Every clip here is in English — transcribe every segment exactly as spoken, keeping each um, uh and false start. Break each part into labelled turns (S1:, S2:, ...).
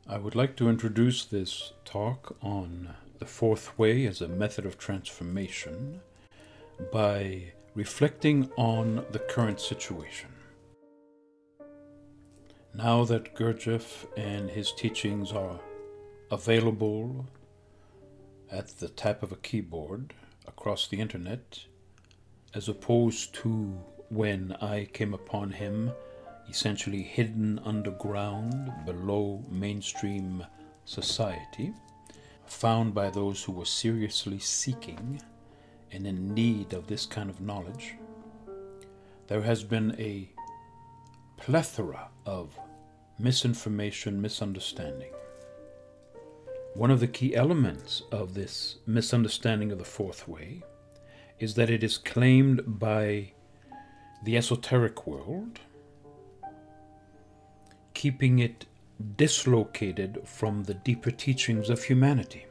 S1: I would like to introduce this talk on the fourth way as a method of transformation by reflecting on the current situation. Now that Gurdjieff and his teachings are available at the tap of a keyboard across the internet, as opposed to when I came upon him essentially hidden underground below mainstream society, found by those who were seriously seeking and in need of this kind of knowledge, there has been a plethora of misinformation, misunderstanding. One of the key elements of this misunderstanding of the fourth way is that it is claimed by the esoteric world, keeping it dislocated from the deeper teachings of humanity.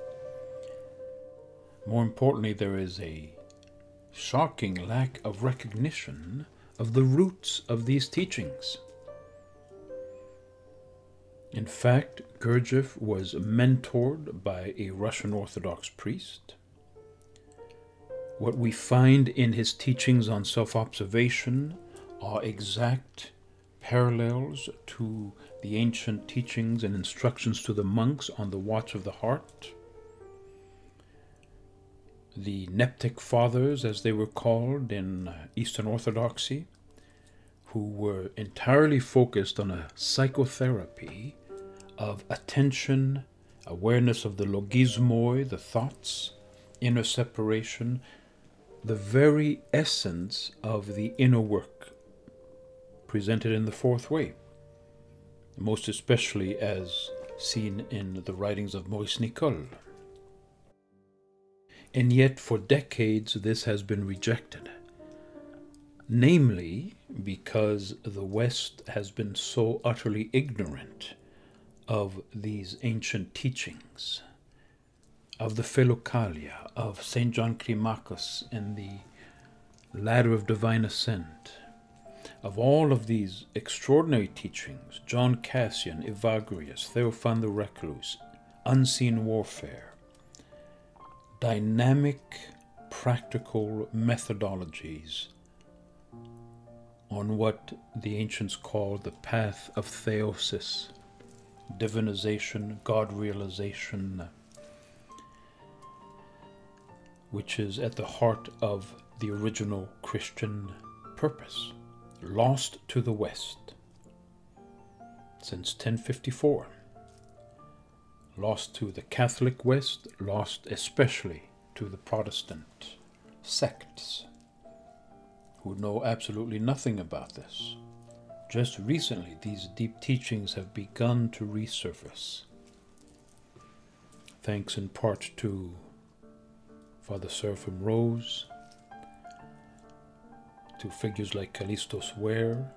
S1: More importantly, there is a shocking lack of recognition of the roots of these teachings. In fact, Gurdjieff was mentored by a Russian Orthodox priest. What we find in his teachings on self-observation are exact parallels to the ancient teachings and instructions to the monks on the watch of the heart. The Neptic Fathers, as they were called in Eastern Orthodoxy, who were entirely focused on a psychotherapy of attention, awareness of the logismoi, the thoughts, inner separation, the very essence of the inner work presented in the fourth way, most especially as seen in the writings of Maurice Nicoll. And yet for decades this has been rejected, namely because the West has been so utterly ignorant of these ancient teachings, of the Philokalia, of Saint John Climacus and the Ladder of Divine Ascent, of all of these extraordinary teachings, John Cassian, Evagrius, Theophan the Recluse, Unseen Warfare, dynamic, practical methodologies on what the ancients called the path of theosis, divinization, God realization, which is at the heart of the original Christian purpose, lost to the West since ten fifty-four. Lost to the Catholic West, lost especially to the Protestant sects, who know absolutely nothing about this. Just recently, these deep teachings have begun to resurface, thanks in part to Father Seraphim Rose, to figures like Callistos Ware.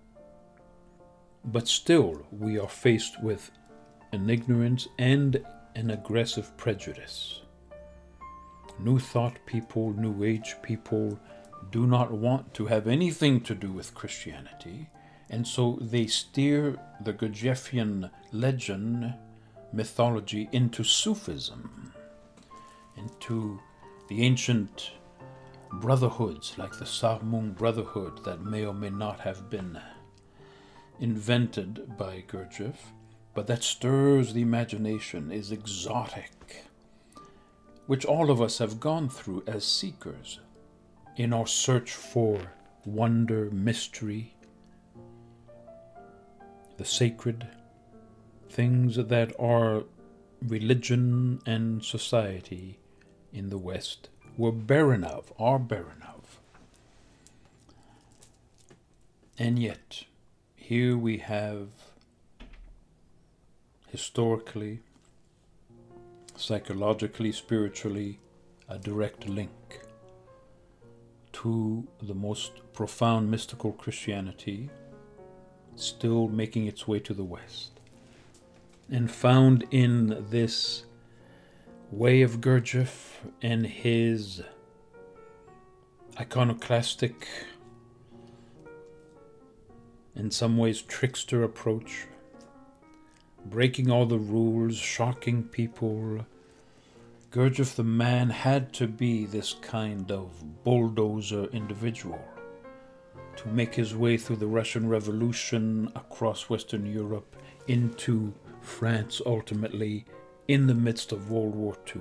S1: But still, we are faced with an ignorance and an aggressive prejudice. New Thought people, New Age people do not want to have anything to do with Christianity, and so they steer the Gurdjieffian legend, mythology, into Sufism, into the ancient brotherhoods like the Sarmung Brotherhood that may or may not have been invented by Gurdjieff, but that stirs the imagination, is exotic, which all of us have gone through as seekers in our search for wonder, mystery, the sacred, things that our religion and society in the West were barren of, are barren of. And yet, here we have historically, psychologically, spiritually, a direct link to the most profound mystical Christianity still making its way to the West. And found in this way of Gurdjieff and his iconoclastic, in some ways trickster approach, breaking all the rules, shocking people. Gurdjieff the man had to be this kind of bulldozer individual to make his way through the Russian Revolution, across Western Europe, into France ultimately, in the midst of World War Two.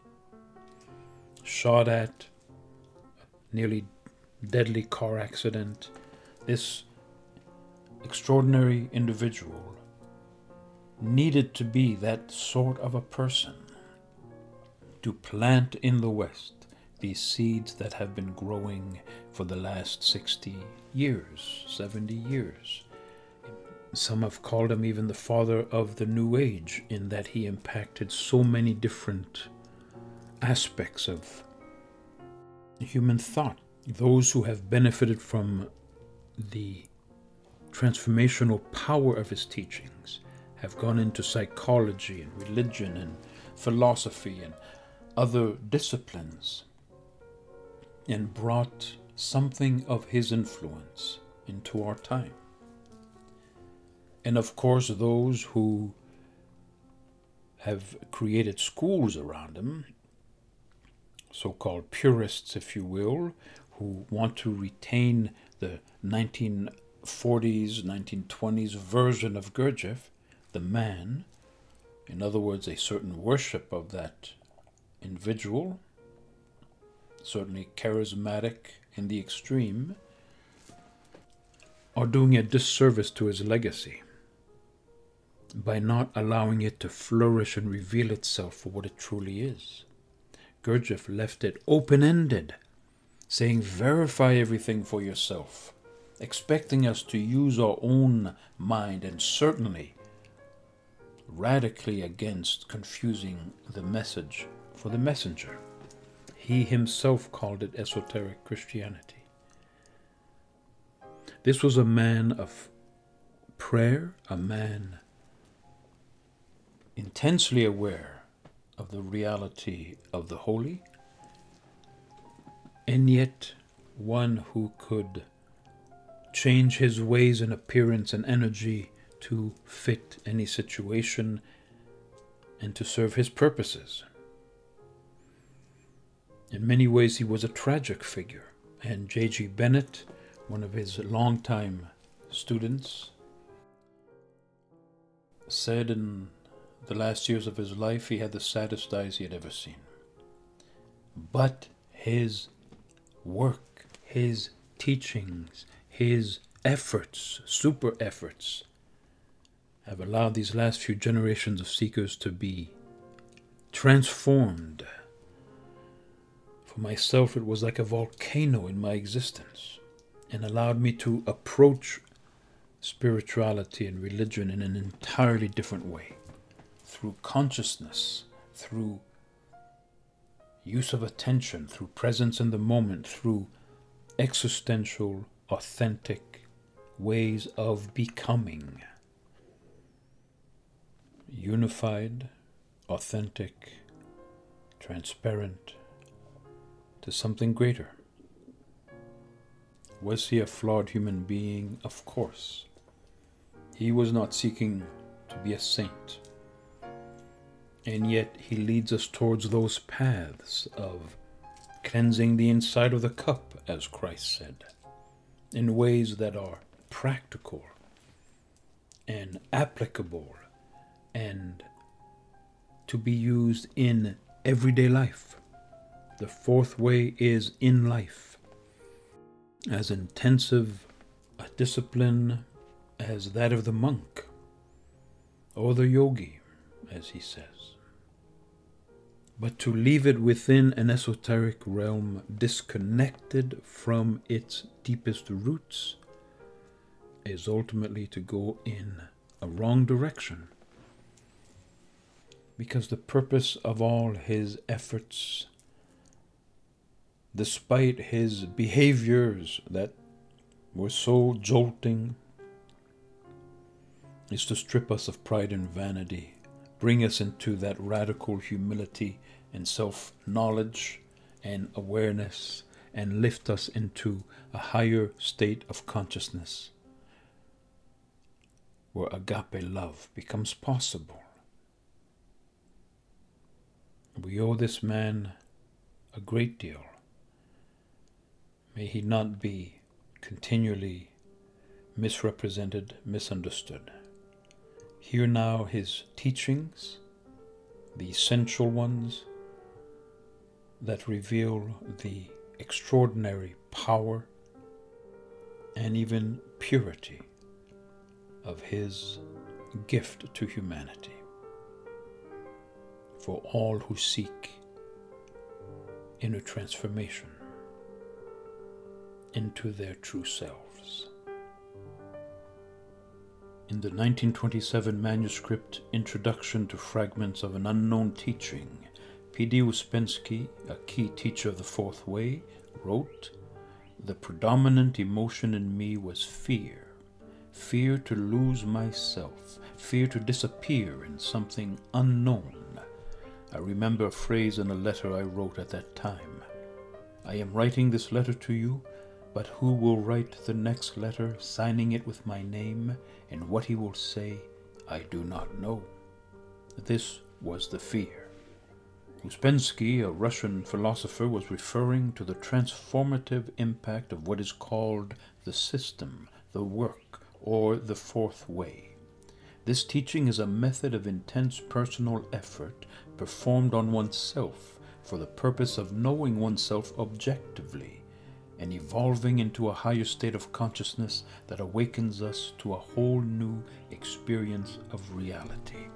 S1: Shot at, nearly deadly car accident. This extraordinary individual needed to be that sort of a person to plant in the West these seeds that have been growing for the last sixty years, seventy years. Some have called him even the father of the New Age, in that he impacted so many different aspects of human thought. Those who have benefited from the transformational power of his teachings have gone into psychology and religion and philosophy and other disciplines and brought something of his influence into our time. And of course, those who have created schools around him, so-called purists, if you will, who want to retain the nineteen forties, nineteen twenties version of Gurdjieff, the man, in other words, a certain worship of that individual, certainly charismatic in the extreme, are doing a disservice to his legacy by not allowing it to flourish and reveal itself for what it truly is. Gurdjieff left it open-ended, saying, verify everything for yourself, expecting us to use our own mind, and certainly radically against confusing the message for the messenger. He himself called it esoteric Christianity. This was a man of prayer, a man intensely aware of the reality of the holy, and yet one who could change his ways and appearance and energy to fit any situation and to serve his purposes. In many ways, he was a tragic figure, and J G Bennett, one of his longtime students, said in the last years of his life he had the saddest eyes he had ever seen. But his work, his teachings, his efforts, super efforts, have allowed these last few generations of seekers to be transformed. For myself, it was like a volcano in my existence, and allowed me to approach spirituality and religion in an entirely different way, through consciousness, through use of attention, through presence in the moment, through existential, authentic ways of becoming. Unified, authentic, transparent, to something greater. Was he a flawed human being? Of course. He was not seeking to be a saint. And yet he leads us towards those paths of cleansing the inside of the cup, as Christ said, in ways that are practical and applicable and to be used in everyday life. The fourth way is in life, as intensive a discipline as that of the monk or the yogi, as he says. But to leave it within an esoteric realm, disconnected from its deepest roots, is ultimately to go in a wrong direction. Because the purpose of all his efforts, despite his behaviors that were so jolting, is to strip us of pride and vanity, bring us into that radical humility and self-knowledge and awareness, and lift us into a higher state of consciousness. where agape love becomes possible. We owe this man a great deal. May he not be continually misrepresented, misunderstood. Hear now his teachings, the essential ones that reveal the extraordinary power and even purity of his gift to humanity for all who seek inner transformation into their true selves. In the nineteen twenty-seven manuscript Introduction to Fragments of an Unknown Teaching, P D Ouspensky, a key teacher of the Fourth Way, wrote, "The predominant emotion in me was fear. Fear to lose myself, fear to disappear in something unknown. I remember a phrase in a letter I wrote at that time. I am writing this letter to you, but who will write the next letter, signing it with my name, and what he will say, I do not know." This was the fear. Ouspensky, a Russian philosopher, was referring to the transformative impact of what is called the system, the work, or the Fourth Way. This teaching is a method of intense personal effort performed on oneself for the purpose of knowing oneself objectively and evolving into a higher state of consciousness that awakens us to a whole new experience of reality.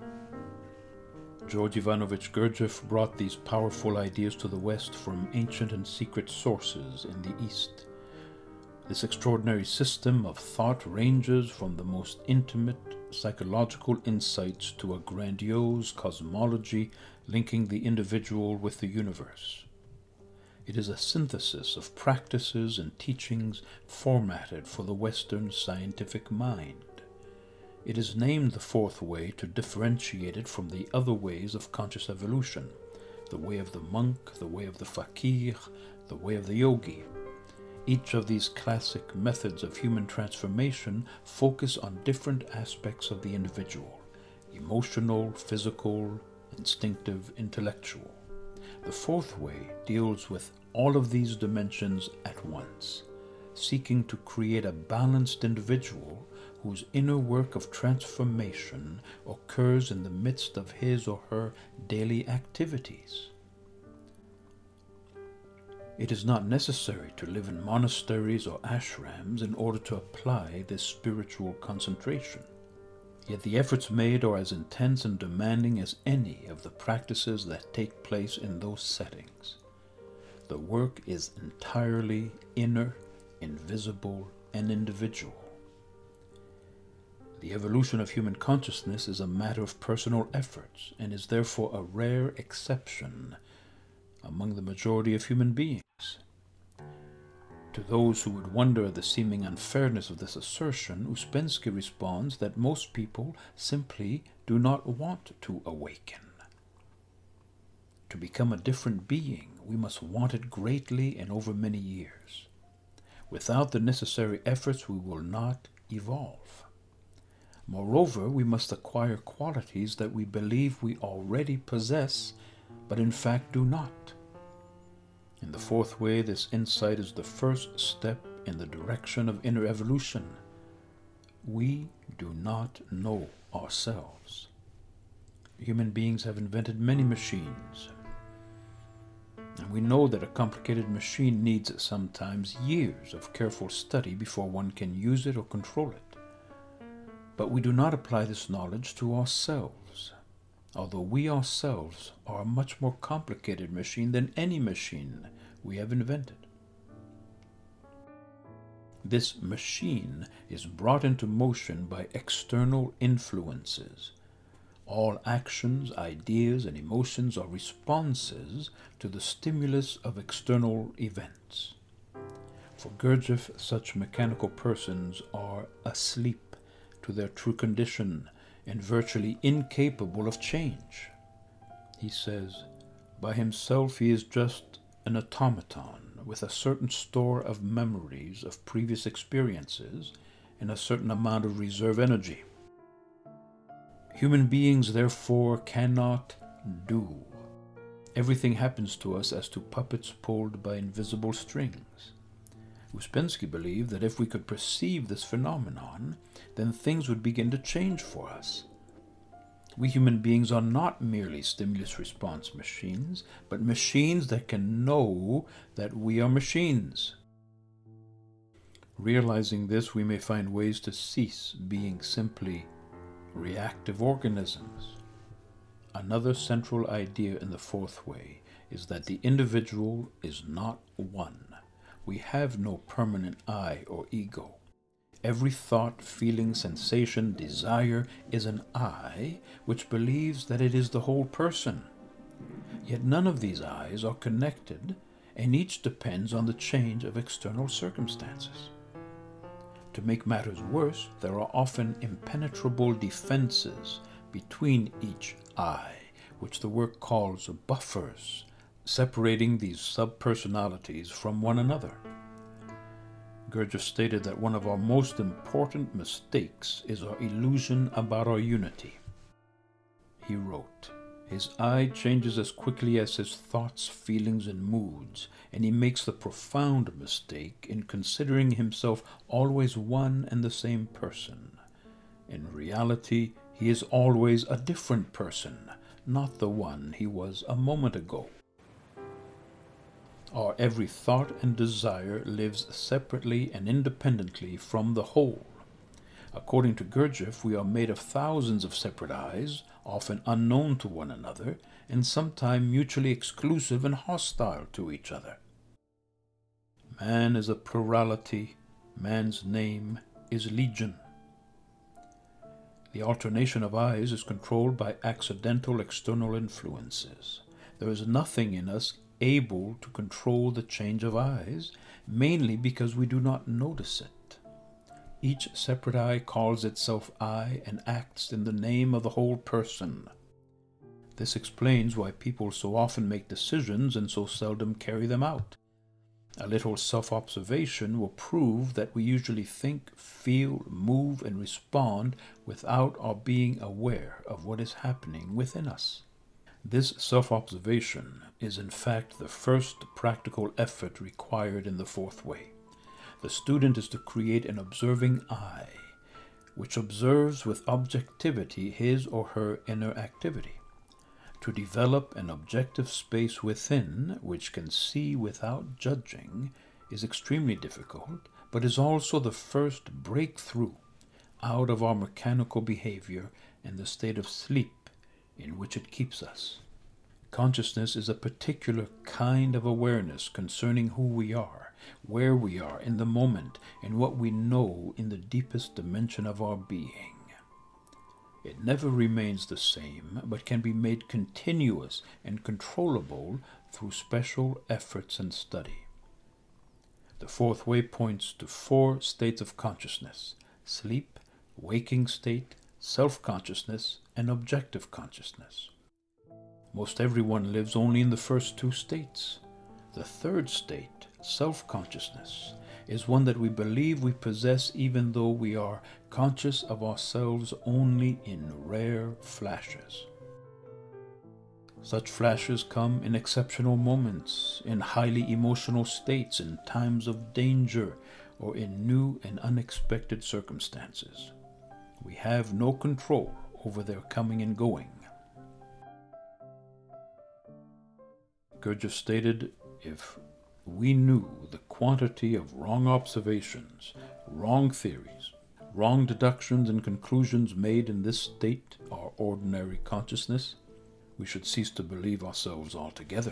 S1: George Ivanovich Gurdjieff brought these powerful ideas to the West from ancient and secret sources in the East. This extraordinary system of thought ranges from the most intimate psychological insights to a grandiose cosmology linking the individual with the universe. It is a synthesis of practices and teachings formatted for the Western scientific mind. It is named the Fourth Way to differentiate it from the other ways of conscious evolution, the way of the monk, the way of the fakir, the way of the yogi. Each of these classic methods of human transformation focus on different aspects of the individual: emotional, physical, instinctive, intellectual. The Fourth Way deals with all of these dimensions at once, seeking to create a balanced individual whose inner work of transformation occurs in the midst of his or her daily activities. It is not necessary to live in monasteries or ashrams in order to apply this spiritual concentration. Yet the efforts made are as intense and demanding as any of the practices that take place in those settings. The work is entirely inner, invisible, and individual. The evolution of human consciousness is a matter of personal efforts and is therefore a rare exception among the majority of human beings. To those who would wonder at the seeming unfairness of this assertion, Ouspensky responds that most people simply do not want to awaken. To become a different being, we must want it greatly and over many years. Without the necessary efforts, we will not evolve. Moreover, we must acquire qualities that we believe we already possess, but in fact do not. In the Fourth Way, this insight is the first step in the direction of inner evolution. We do not know ourselves. Human beings have invented many machines, and we know that a complicated machine needs sometimes years of careful study before one can use it or control it. But we do not apply this knowledge to ourselves, although we ourselves are a much more complicated machine than any machine we have invented. This machine is brought into motion by external influences. All actions, ideas, and emotions are responses to the stimulus of external events. For Gurdjieff, such mechanical persons are asleep to their true condition and virtually incapable of change. He says, by himself he is just an automaton with a certain store of memories of previous experiences and a certain amount of reserve energy. Human beings, therefore, cannot do. Everything happens to us as to puppets pulled by invisible strings. Ouspensky believed that if we could perceive this phenomenon, then things would begin to change for us. We human beings are not merely stimulus-response machines, but machines that can know that we are machines. Realizing this, we may find ways to cease being simply reactive organisms. Another central idea in the fourth way is that the individual is not one. We have no permanent I or ego. Every thought, feeling, sensation, desire is an I which believes that it is the whole person. Yet none of these I's are connected, and each depends on the change of external circumstances. To make matters worse, there are often impenetrable defenses between each I, which the work calls buffers, separating these subpersonalities from one another. Gurdjieff stated that one of our most important mistakes is our illusion about our unity. He wrote, "His I changes as quickly as his thoughts, feelings, and moods, and he makes the profound mistake in considering himself always one and the same person. In reality, he is always a different person, not the one he was a moment ago." Our every thought and desire lives separately and independently from the whole. According to Gurdjieff, we are made of thousands of separate I's, often unknown to one another, and sometimes mutually exclusive and hostile to each other. Man is a plurality, man's name is legion. The alternation of I's is controlled by accidental external influences. There is nothing in us able to control the change of I's, mainly because we do not notice it. Each separate I calls itself I and acts in the name of the whole person. This explains why people so often make decisions and so seldom carry them out. A little self-observation will prove that we usually think, feel, move, and respond without our being aware of what is happening within us. This self-observation is in fact the first practical effort required in the fourth way. The student is to create an observing I, which observes with objectivity his or her inner activity. To develop an objective space within which can see without judging is extremely difficult, but is also the first breakthrough out of our mechanical behavior and the state of sleep in which it keeps us. Consciousness is a particular kind of awareness concerning who we are, where we are in the moment, and what we know in the deepest dimension of our being. It never remains the same, but can be made continuous and controllable through special efforts and study. The fourth way points to four states of consciousness: sleep, waking state, self-consciousness, and objective consciousness. Most everyone lives only in the first two states. The third state, self-consciousness, is one that we believe we possess even though we are conscious of ourselves only in rare flashes. Such flashes come in exceptional moments, in highly emotional states, in times of danger, or in new and unexpected circumstances. We have no control over their coming and going. Gurdjieff stated, "If we knew the quantity of wrong observations, wrong theories, wrong deductions and conclusions made in this state, our ordinary consciousness, we should cease to believe ourselves altogether."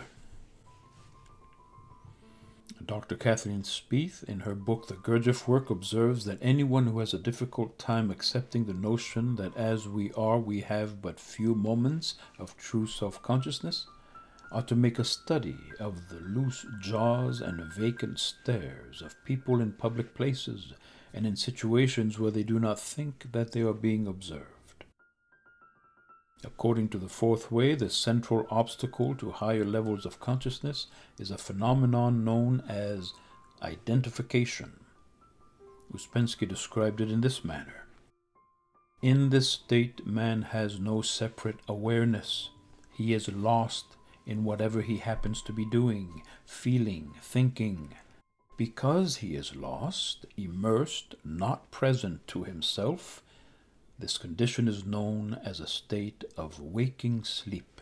S1: Doctor Kathleen Spieth, in her book The Gurdjieff Work, observes that anyone who has a difficult time accepting the notion that as we are we have but few moments of true self-consciousness ought to make a study of the loose jaws and vacant stares of people in public places and in situations where they do not think that they are being observed. According to the fourth way, the central obstacle to higher levels of consciousness is a phenomenon known as identification. Ouspensky described it in this manner. In this state, man has no separate awareness. He is lost in whatever he happens to be doing, feeling, thinking. Because he is lost, immersed, not present to himself, this condition is known as a state of waking sleep.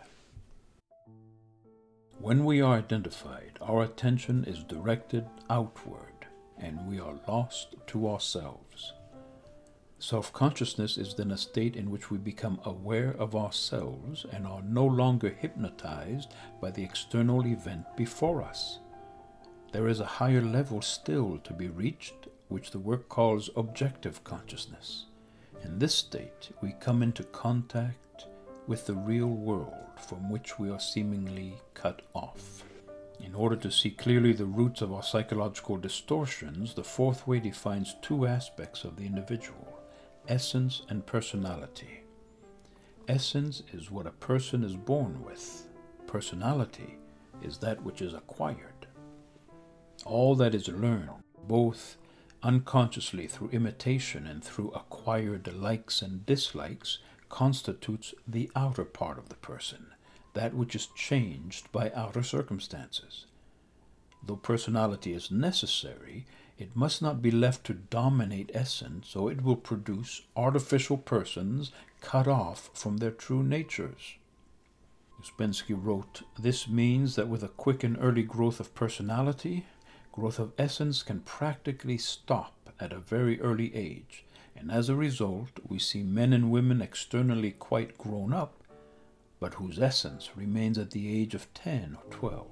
S1: When we are identified, our attention is directed outward, and we are lost to ourselves. Self-consciousness is then a state in which we become aware of ourselves and are no longer hypnotized by the external event before us. There is a higher level still to be reached, which the work calls objective consciousness. In this state, we come into contact with the real world from which we are seemingly cut off. In order to see clearly the roots of our psychological distortions, the fourth way defines two aspects of the individual: essence and personality. Essence is what a person is born with. Personality is that which is acquired. All that is learned, both unconsciously through imitation and through acquired likes and dislikes, constitutes the outer part of the person, that which is changed by outer circumstances. Though personality is necessary, it must not be left to dominate essence, or it will produce artificial persons cut off from their true natures. Ouspensky wrote, "This means that with a quick and early growth of personality, growth of essence can practically stop at a very early age, and as a result, we see men and women externally quite grown up, but whose essence remains at the age of ten or twelve.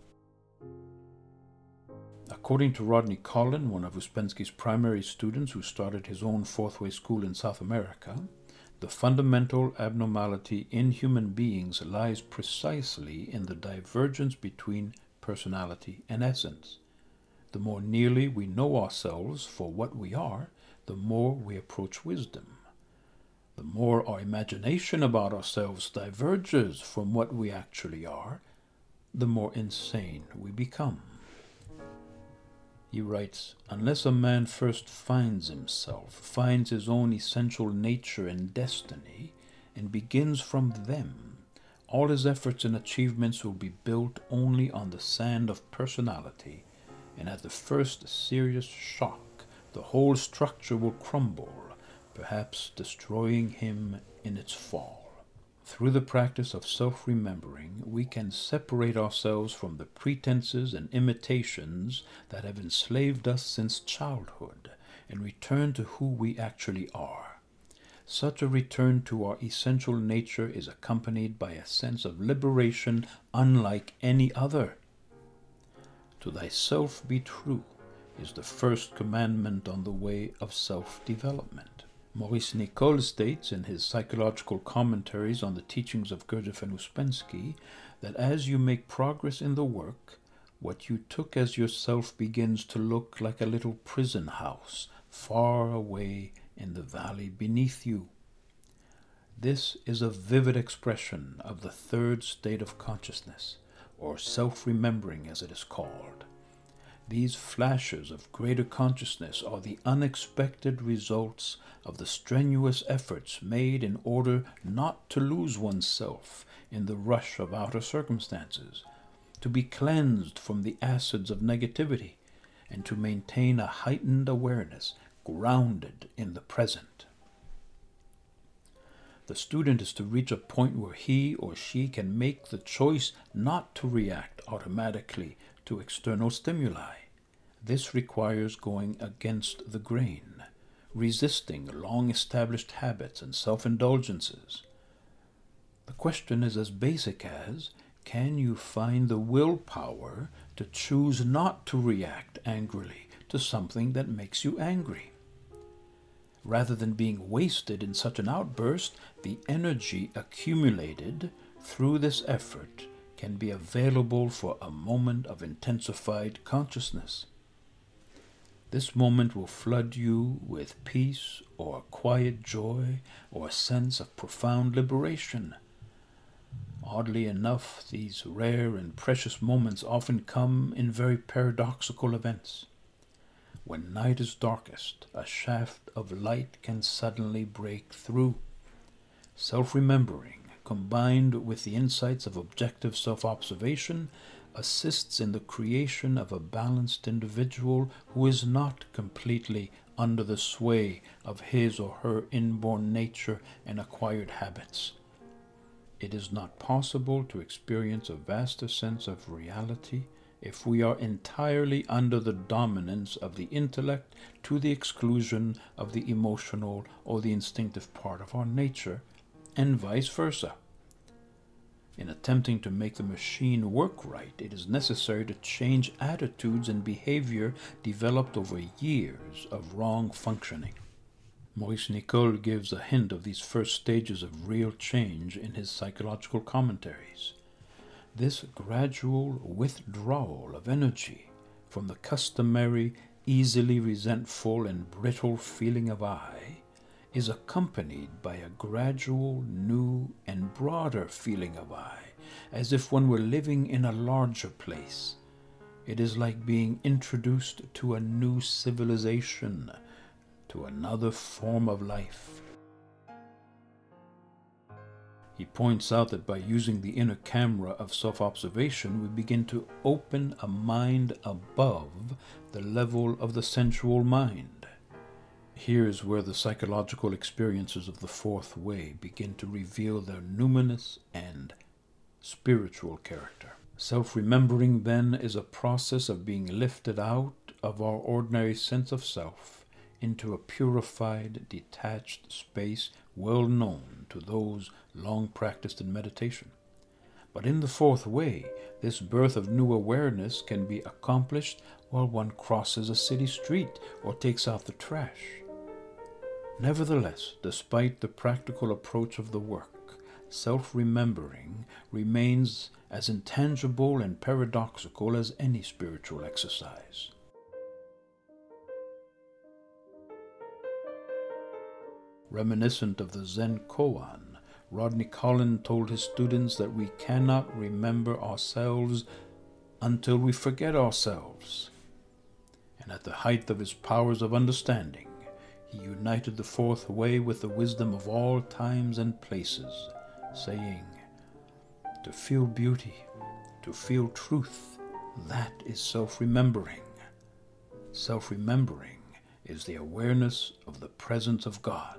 S1: According to Rodney Collin, one of Ouspensky's primary students who started his own Fourth Way School in South America, the fundamental abnormality in human beings lies precisely in the divergence between personality and essence. The more nearly we know ourselves for what we are, the more we approach wisdom. The more our imagination about ourselves diverges from what we actually are, the more insane we become." He writes, "Unless a man first finds himself, finds his own essential nature and destiny, and begins from them, all his efforts and achievements will be built only on the sand of personality, and at the first serious shock, the whole structure will crumble, perhaps destroying him in its fall. Through the practice of self-remembering, we can separate ourselves from the pretenses and imitations that have enslaved us since childhood and return to who we actually are. Such a return to our essential nature is accompanied by a sense of liberation unlike any other. To thyself be true is the first commandment on the way of self-development." Maurice Nicoll states in his psychological commentaries on the teachings of Gurdjieff and Ouspensky that as you make progress in the work, what you took as yourself begins to look like a little prison house far away in the valley beneath you. This is a vivid expression of the third state of consciousness, or self-remembering as it is called. These flashes of greater consciousness are the unexpected results of the strenuous efforts made in order not to lose oneself in the rush of outer circumstances, to be cleansed from the acids of negativity, and to maintain a heightened awareness grounded in the present. The student is to reach a point where he or she can make the choice not to react automatically to external stimuli. This requires going against the grain, resisting long-established habits and self-indulgences. The question is as basic as, can you find the willpower to choose not to react angrily to something that makes you angry? Rather than being wasted in such an outburst, the energy accumulated through this effort can be available for a moment of intensified consciousness. This moment will flood you with peace or quiet joy or a sense of profound liberation. Oddly enough, these rare and precious moments often come in very paradoxical events. When night is darkest, a shaft of light can suddenly break through. Self-remembering, combined with the insights of objective self-observation, assists in the creation of a balanced individual who is not completely under the sway of his or her inborn nature and acquired habits. It is not possible to experience a vaster sense of reality if we are entirely under the dominance of the intellect to the exclusion of the emotional or the instinctive part of our nature, and vice versa. In attempting to make the machine work right, it is necessary to change attitudes and behavior developed over years of wrong functioning. Maurice Nicoll gives a hint of these first stages of real change in his psychological commentaries. This gradual withdrawal of energy from the customary, easily resentful and brittle feeling of I is accompanied by a gradual, new, and broader feeling of I, as if one were living in a larger place. It is like being introduced to a new civilization, to another form of life. He points out that by using the inner camera of self-observation, we begin to open a mind above the level of the sensual mind. Here is where the psychological experiences of the fourth way begin to reveal their numinous and spiritual character. Self-remembering, then, is a process of being lifted out of our ordinary sense of self into a purified, detached space well known to those long practiced in meditation. But in the fourth way, this birth of new awareness can be accomplished while one crosses a city street or takes out the trash. Nevertheless, despite the practical approach of the work, self-remembering remains as intangible and paradoxical as any spiritual exercise. Reminiscent of the Zen koan, Rodney Collin told his students that we cannot remember ourselves until we forget ourselves. And at the height of his powers of understanding, he united the fourth way with the wisdom of all times and places, saying, "To feel beauty, to feel truth, that is self-remembering. Self-remembering is the awareness of the presence of God."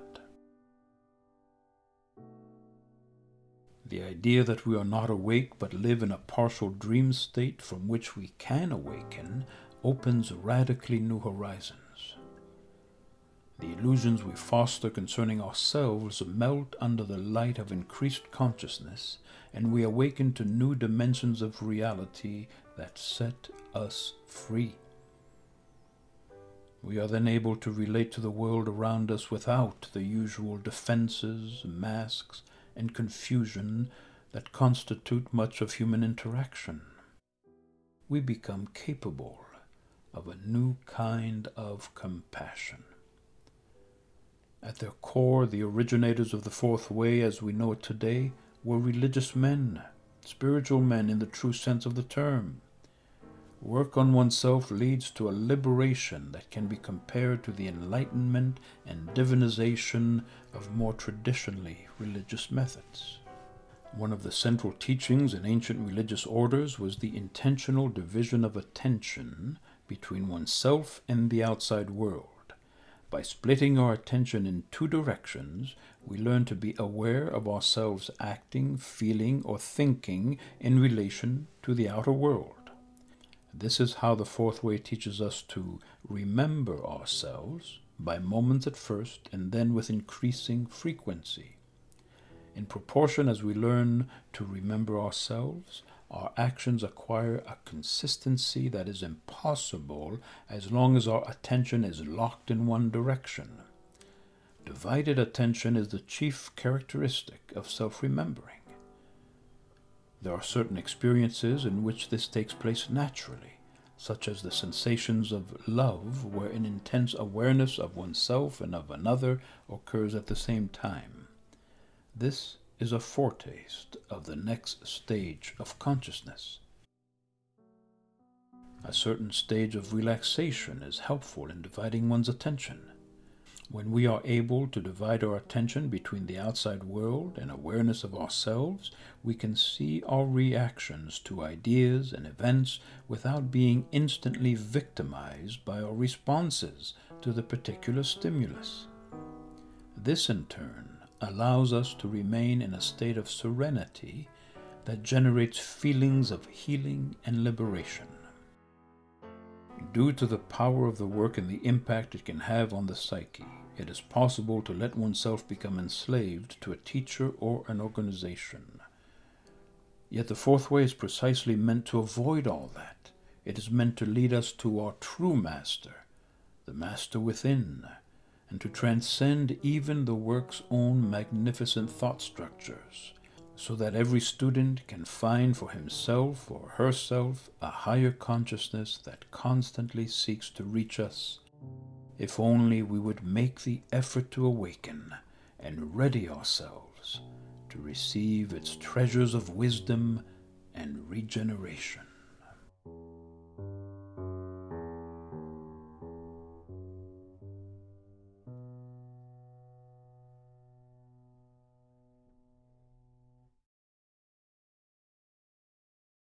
S1: The idea that we are not awake but live in a partial dream state from which we can awaken opens radically new horizons. The illusions we foster concerning ourselves melt under the light of increased consciousness, and we awaken to new dimensions of reality that set us free. We are then able to relate to the world around us without the usual defenses, masks, and confusion that constitute much of human interaction. We become capable of a new kind of compassion. At their core, the originators of the fourth way as we know it today were religious men, spiritual men in the true sense of the term. Work on oneself leads to a liberation that can be compared to the enlightenment and divinization of more traditionally religious methods. One of the central teachings in ancient religious orders was the intentional division of attention between oneself and the outside world. By splitting our attention in two directions, we learn to be aware of ourselves acting, feeling, or thinking in relation to the outer world. This is how the fourth way teaches us to remember ourselves, by moments at first, and then with increasing frequency. In proportion as we learn to remember ourselves, our actions acquire a consistency that is impossible as long as our attention is locked in one direction. Divided attention is the chief characteristic of self-remembering. There are certain experiences in which this takes place naturally, such as the sensations of love, where an intense awareness of oneself and of another occurs at the same time. This is a foretaste of the next stage of consciousness. A certain stage of relaxation is helpful in dividing one's attention. When we are able to divide our attention between the outside world and awareness of ourselves, we can see our reactions to ideas and events without being instantly victimized by our responses to the particular stimulus. This, in turn, allows us to remain in a state of serenity that generates feelings of healing and liberation. Due to the power of the work and the impact it can have on the psyche, it is possible to let oneself become enslaved to a teacher or an organization. Yet the fourth way is precisely meant to avoid all that. It is meant to lead us to our true master, the master within, and to transcend even the work's own magnificent thought structures, so that every student can find for himself or herself a higher consciousness that constantly seeks to reach us, if only we would make the effort to awaken and ready ourselves to receive its treasures of wisdom and regeneration.